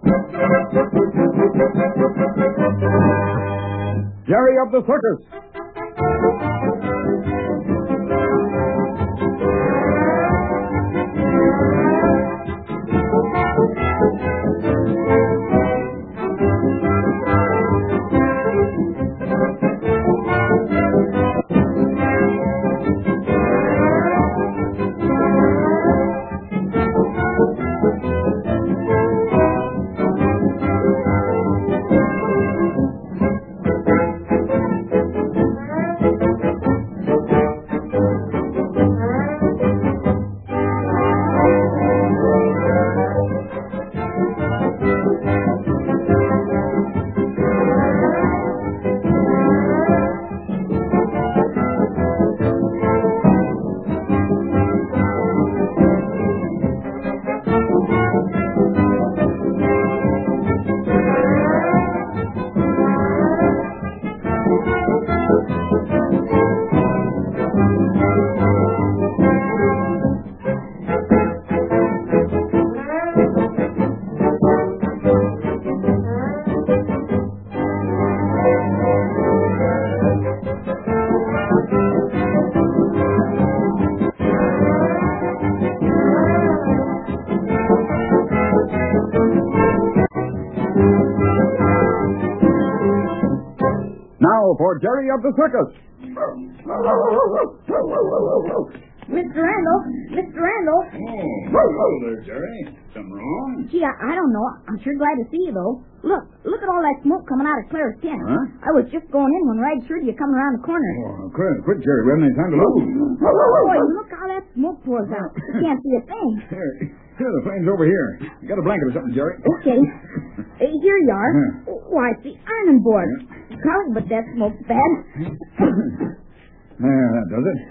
Jerry of the Circus. Now for Jerry of the Circus. Mr. Randall. Oh, hello there, Jerry. Something wrong? Gee, I don't know. I'm sure glad to see you, though. Look at all that smoke coming out of Clara's tent. Huh? I was just going in when Rags heard you coming around the corner. Oh, quick, Jerry. We haven't any time to lose. Boy, look how that smoke pours out. You can't see a thing. Here, the flame's over here. You got a blanket or something, Jerry? Okay. Here you are. Yeah. Why, it's the ironing board. Golly, but that smoke's bad. Yeah, that does it.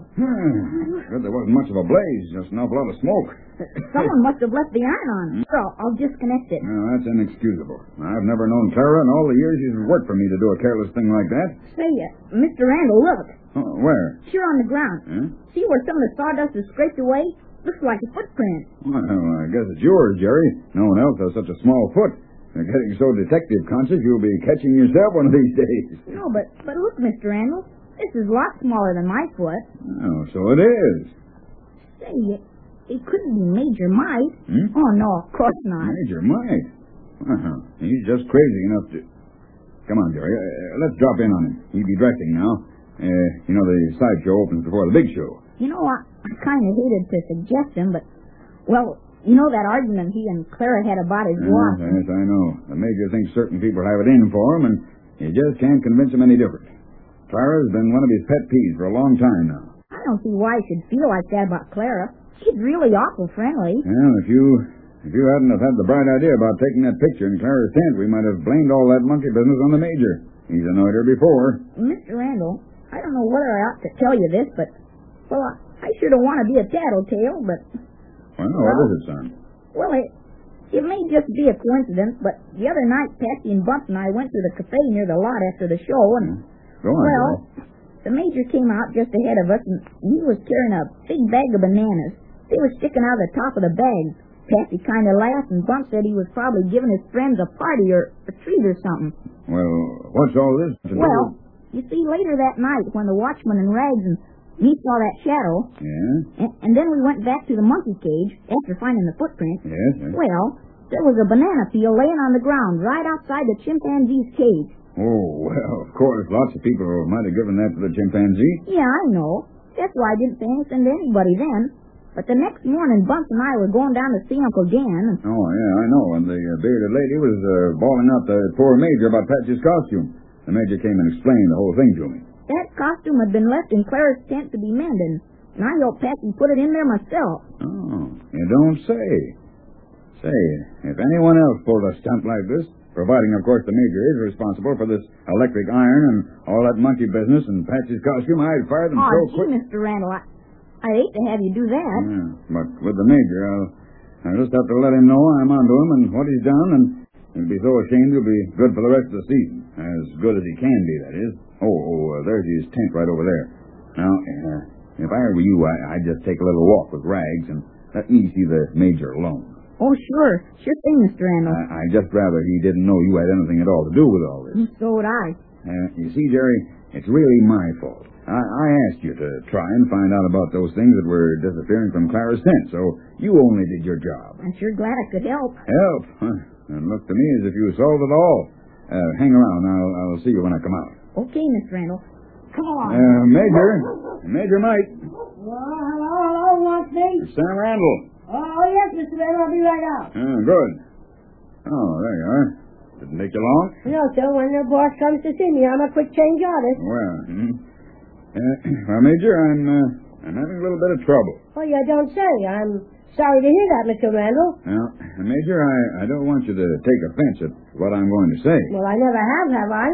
Good there wasn't much of a blaze, just an awful lot of smoke. Someone must have left the iron on. Sure, I'll disconnect it. No, that's inexcusable. I've never known Clara in all the years she's worked for me to do a careless thing like that. Say, Mr. Randall, look. Oh, where? Sure on the ground. Huh? See where some of the sawdust is scraped away? Looks like a footprint. Well, I guess it's yours, Jerry. No one else has such a small foot. You're getting so detective conscious you'll be catching yourself one of these days. No, but look, Mr. Randall. This is a lot smaller than my foot. Oh, so it is. Say, it couldn't be Major Mite. Hmm? Oh, no, of course not. Major Mike. He's just crazy enough to... Come on, Jerry. Let's drop in on him. He'll be dressing now. You know, the sideshow opens before the big show. You know, I kind of hated to suggest him, but, well, you know that argument he and Clara had about his watch? Yes, I know. The Major thinks certain people have it in for him, and you just can't convince him any different. Clara's been one of his pet peeves for a long time now. I don't see why he should feel like that about Clara. She's really awful friendly. Well, if you hadn't have had the bright idea about taking that picture in Clara's tent, we might have blamed all that monkey business on the Major. He's annoyed her before. Mr. Randall, I don't know whether I ought to tell you this, but, well, I sure don't want to be a tattletale, but... Well, what is it, son? Well, it may just be a coincidence, but the other night, Patsy and Bumps and I went to the cafe near the lot after the show, and... Go on, well, the Major came out just ahead of us, and he was carrying a big bag of bananas. They were sticking out of the top of the bag. Patsy kind of laughed, and Bumps said he was probably giving his friends a party or a treat or something. Well, what's all this to do? Well, you see, later that night, when the watchman and Rags and me saw that shadow, Yeah? and then we went back to the monkey cage after finding the footprint. Yes? Well, there was a banana peel laying on the ground right outside the chimpanzee's cage. Oh, well, of course, lots of people might have given that to the chimpanzee. Yeah, I know. That's why I didn't say anything to anybody then. But the next morning, Bumps and I were going down to see Uncle Dan. Oh, yeah, I know. And the bearded lady was bawling out the poor Major about Patsy's costume. The Major came and explained the whole thing to me. That costume had been left in Clara's tent to be mended, and I helped Patsy put it in there myself. Oh, you don't say. Say, if anyone else pulled a stunt like this, providing, of course, the Major is responsible for this electric iron and all that monkey business and Patsy's costume, I'd fire them so quick. Gee, Mr. Randall, I hate to have you do that. Yeah, but with the Major, I'll just have to let him know I'm onto him and what he's done, and he'll be so ashamed he'll be good for the rest of the season. As good as he can be, that is. There's his tent right over there. Now, if I were you, I'd just take a little walk with Rags and let me see the Major alone. Oh, sure. Sure thing, Mr. Randall. I'd just rather he didn't know you had anything at all to do with all this. So would I. You see, Jerry, it's really my fault. I asked you to try and find out about those things that were disappearing from Clara's tent, so you only did your job. I'm sure glad I could help. Help? Huh. It looked to me as if you solved it all. Hang around. I'll see you when I come out. Okay, Mr. Randall. Come on. Major Mike. Hello, what's me? Sam Randall. Oh, yes, Mr. Randall, I'll be right out. Good. Oh, there you are. Didn't take you long? No, sir, when the boss comes to see me, I'm a quick change artist. Well, Major, I'm having a little bit of trouble. Oh, you don't say. I'm sorry to hear that, Mr. Randall. Now, Major, I don't want you to take offense at what I'm going to say. Well, I never have I?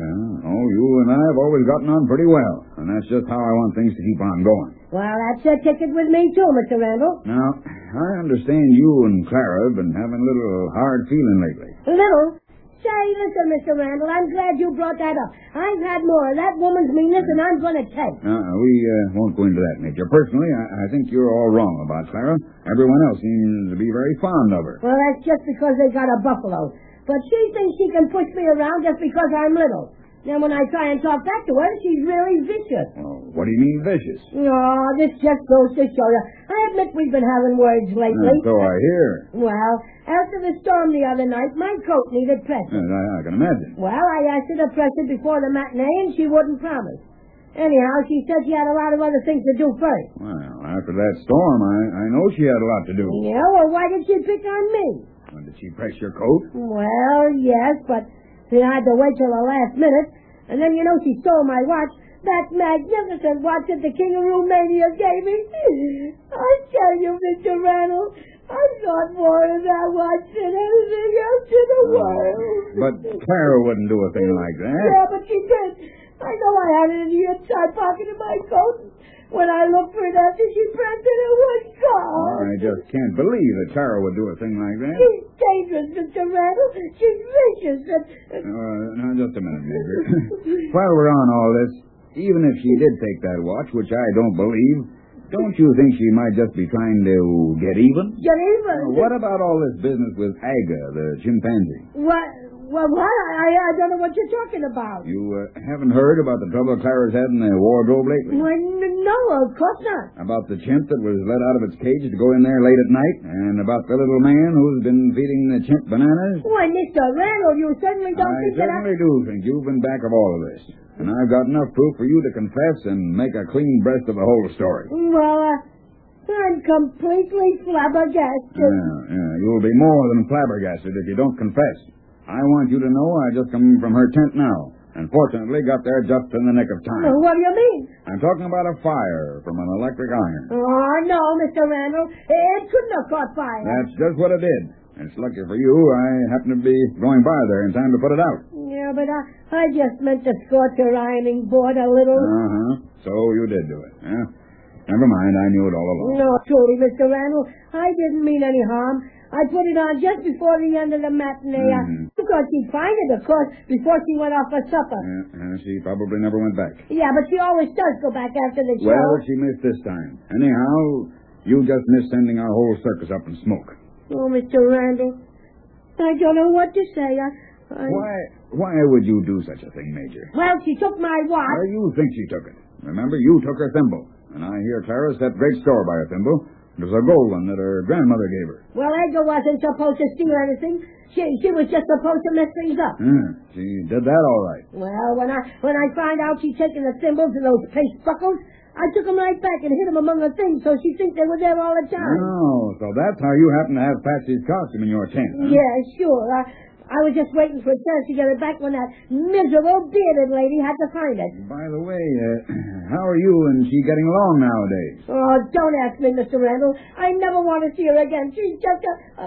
You and I have always gotten on pretty well, and that's just how I want things to keep on going. Well, that's a ticket with me, too, Mr. Randall. Now, I understand you and Clara have been having a little hard feeling lately. A little? Say, listen, Mr. Randall, I'm glad you brought that up. I've had more of that woman's meanness than I'm going to take. We won't go into that, Major. Personally, I think you're all wrong about Clara. Everyone else seems to be very fond of her. Well, that's just because they got a buffalo. But she thinks she can push me around just because I'm little. Now, when I try and talk back to her, she's really vicious. Well, what do you mean vicious? Oh, this just goes to show you. I admit we've been having words lately. So I hear. Well, after the storm the other night, my coat needed pressing. I can imagine. Well, I asked her to press it before the matinee, and she wouldn't promise. Anyhow, she said she had a lot of other things to do first. Well, after that storm, I know she had a lot to do. Yeah, well, why did she pick on me? Did she press your coat? Well, yes, but she had to wait till the last minute. And then, she stole my watch. That magnificent watch that the King of Romania gave me. I tell you, Mr. Randall, I thought more of that watch than anything else in the world. But Clara wouldn't do a thing like that. Yeah, but she did. I know I had it in the inside pocket of my coat. When I looked for it after she pressed it, it was gone. I just can't believe that Clara would do a thing like that. She's dangerous, Mr. Randall. She's vicious. Now, just a minute, Major. While we're on all this, even if she did take that watch, which I don't believe, don't you think she might just be trying to get even? Get even? What about all this business with Aga, the chimpanzee? What? Well, what? I don't know what you're talking about. You haven't heard about the trouble Clara's had in the wardrobe lately? Well, no, of course not. About the chimp that was let out of its cage to go in there late at night, and about the little man who's been feeding the chimp bananas? Why, Mr. Randall, you certainly don't think that I certainly do think you've been back of all of this. And I've got enough proof for you to confess and make a clean breast of the whole story. Well, I'm completely flabbergasted. You'll be more than flabbergasted if you don't confess. I want you to know I just come from her tent now, and fortunately got there just in the nick of time. What do you mean? I'm talking about a fire from an electric iron. Oh, no, Mr. Randall. It couldn't have caught fire. That's just what it did. It's lucky for you I happened to be going by there in time to put it out. Yeah, but I just meant to scorch her ironing board a little. So you did do it, huh? Never mind, I knew it all along. No, truly, Mr. Randall, I didn't mean any harm. I put it on just before the end of the matinee. Because she'd find it, of course, before she went off for supper. She probably never went back. Yeah, but she always does go back after the show. Well, she missed this time. Anyhow, you just missed sending our whole circus up in smoke. Oh, Mr. Randall, I don't know what to say. Why would you do such a thing, Major? Well, she took my watch. Well, you think she took it. Remember, you took her thimble. And I hear Clara set great store by her thimble. It was a gold one that her grandmother gave her. Well, Edgar wasn't supposed to steal anything. She was just supposed to mess things up. She did that all right. Well, when I found out she'd taken the thimbles and those paste buckles, I took them right back and hid them among the things so she thinks they were there all the time. Oh, so that's how you happen to have Patsy's costume in your tent, huh? Yeah, sure. I was just waiting for a chance to get it back when that miserable bearded lady had to find it. By the way, how are you and she getting along nowadays? Oh, don't ask me, Mr. Randall. I never want to see her again. She's just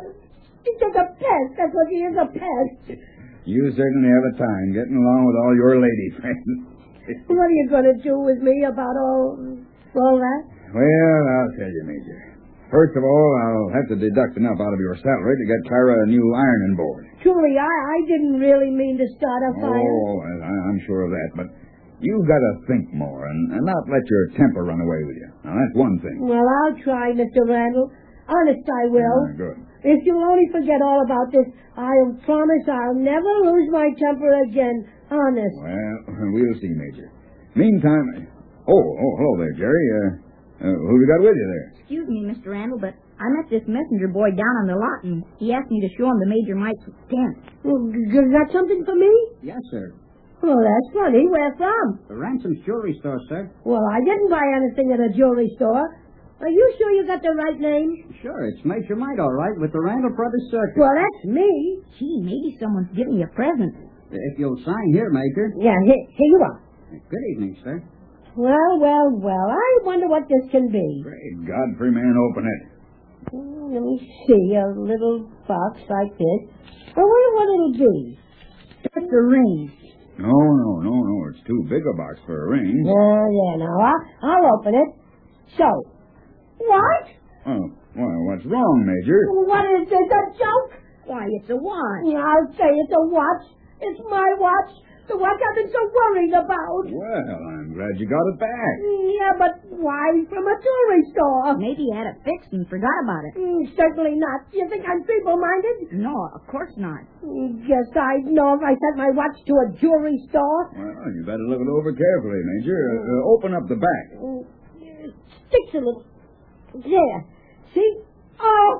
a pest. That's what she is, a pest. You certainly have a time getting along with all your lady friends. What are you going to do with me about all that? Well, I'll tell you, Major. First of all, I'll have to deduct enough out of your salary to get Clara a new ironing board. Truly, I didn't really mean to start a fire. Oh, I'm sure of that, but you've got to think more and not let your temper run away with you. Now, that's one thing. Well, I'll try, Mr. Randall. Honest, I will. Good. If you'll only forget all about this, I'll promise I'll never lose my temper again. Honest. Well, we'll see, Major. Meantime... hello there, Jerry. Who you got with you there? Excuse me, Mr. Randall, but I met this messenger boy down on the lot, and he asked me to show him the Major Mike's tent. Well, is that something for me? Yes, sir. Oh, that's funny. Where from? The Ransom's jewelry store, sir. Well, I didn't buy anything at a jewelry store. Are you sure you got the right name? Sure, it's Major Mike, all right, with the Randall Brothers Circus. Well, that's me. Gee, maybe someone's giving you a present. If you'll sign here, Major. Yeah, here you are. Good evening, sir. Well, I wonder what this can be. Great Godfrey, man, open it. Let me see, a little box like this. I wonder what it'll be. It's a ring. No. It's too big a box for a ring. Yeah, now, I'll open it. So, what? Oh, well, what's wrong, Major? What is this, a joke? Why, it's a watch. I'll say it's a watch. It's my watch. The watch I've been so worried about. Well, I'm glad you got it back. Yeah, but why from a jewelry store? Maybe he had it fixed and forgot about it. Certainly not. Do you think I'm feeble-minded? No, of course not. Guess I'd know if I sent my watch to a jewelry store. Well, you better look it over carefully, Major. Open up the back. Sticks a little. There. See? Oh,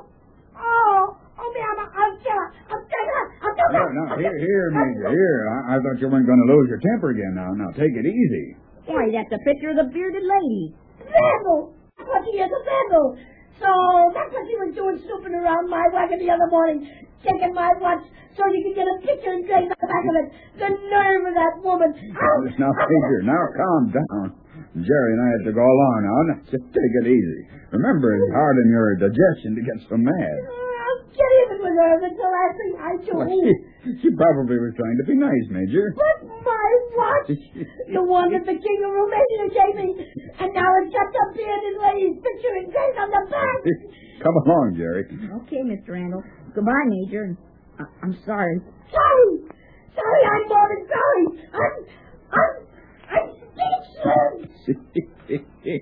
man, I'll kill her. Now, here, Major, here. I thought you weren't going to lose your temper again now. Now, take it easy. Why, that's a picture of the bearded lady. Vandal! That's what she is, a vandal. So that's what she was doing, snooping around my wagon the other morning, taking my watch so you could get a picture engraved on the back of it. The nerve of that woman. Now, Major, now calm down. Jerry and I have to go along now. Now, just take it easy. Remember, it's hard on your digestion to get so mad. I'll get even with her. That's the last thing I do. Well, she probably was trying to be nice, Major. But my watch, the one that the King of Romania gave me, and now it's got the bearded lady's picture engraved on the back. Come along, Jerry. Okay, Mr. Randall. Goodbye, Major. I'm sorry. Sorry, I'm more than sorry. I'm speechless.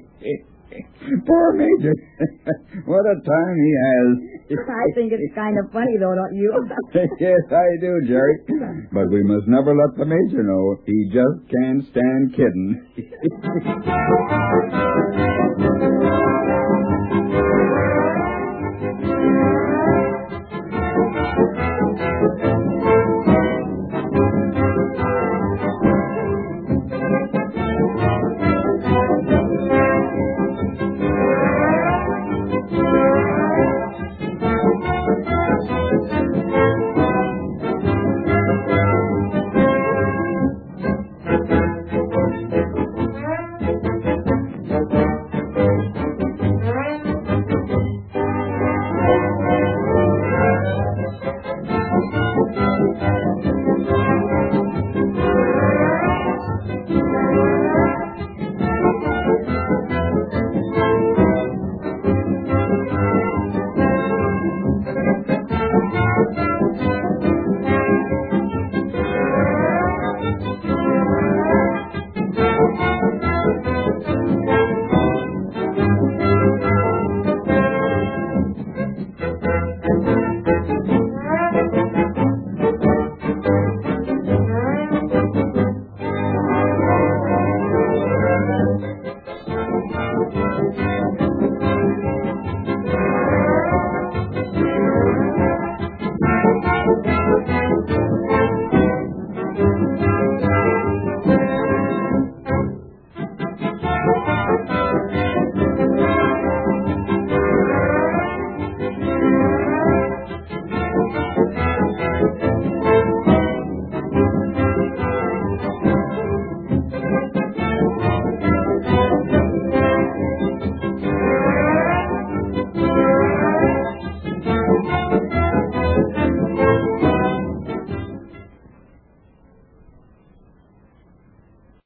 Poor Major. What a time he has. I think it's kind of funny, though, don't you? Yes, I do, Jerry. But we must never let the Major know. He just can't stand kidding.